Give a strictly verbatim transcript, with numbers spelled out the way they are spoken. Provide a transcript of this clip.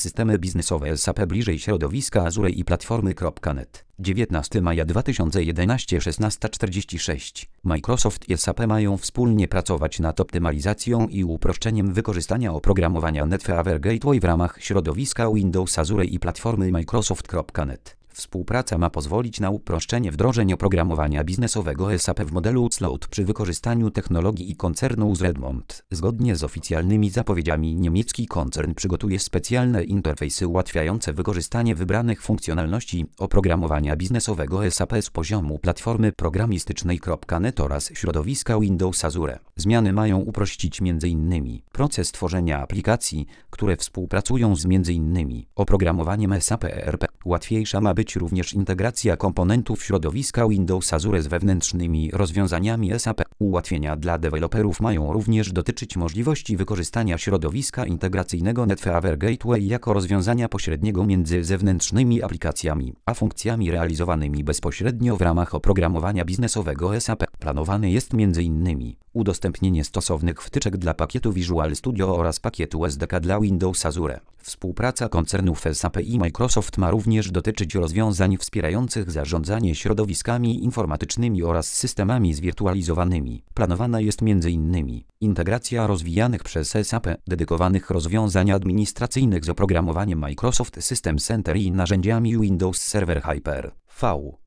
Systemy biznesowe S A P bliżej środowiska Azure i platformy kropka net. dziewiętnastego maja dwa tysiące jedenastego szesnasta czterdzieści sześć. Microsoft i S A P mają wspólnie pracować nad optymalizacją i uproszczeniem wykorzystania oprogramowania NetWeaver Gateway w ramach środowiska Windows Azure i platformy Microsoft kropka net. Współpraca ma pozwolić na uproszczenie wdrożeń oprogramowania biznesowego S A P w modelu cloud przy wykorzystaniu technologii i koncernu z Redmond. Zgodnie z oficjalnymi zapowiedziami niemiecki koncern przygotuje specjalne interfejsy ułatwiające wykorzystanie wybranych funkcjonalności oprogramowania biznesowego S A P z poziomu platformy programistycznej kropka net oraz środowiska Windows Azure. Zmiany mają uprościć między innymi proces tworzenia aplikacji, które współpracują z między innymi oprogramowaniem S A P E R P. Łatwiejsza ma być również integracja komponentów środowiska Windows Azure z wewnętrznymi rozwiązaniami S A P. Ułatwienia dla deweloperów mają również dotyczyć możliwości wykorzystania środowiska integracyjnego NetWeaver Gateway jako rozwiązania pośredniego między zewnętrznymi aplikacjami a funkcjami realizowanymi bezpośrednio w ramach oprogramowania biznesowego S A P. Planowane jest między innymi udostępnienie stosownych wtyczek dla pakietu Visual Studio oraz pakietu S D K dla Windows Azure. Współpraca koncernów S A P i Microsoft ma również dotyczyć rozwiązań wspierających zarządzanie środowiskami informatycznymi oraz systemami zwirtualizowanymi. Planowana jest między innymi integracja rozwijanych przez S A P dedykowanych rozwiązań administracyjnych z oprogramowaniem Microsoft System Center i narzędziami Windows Server Hyper-V.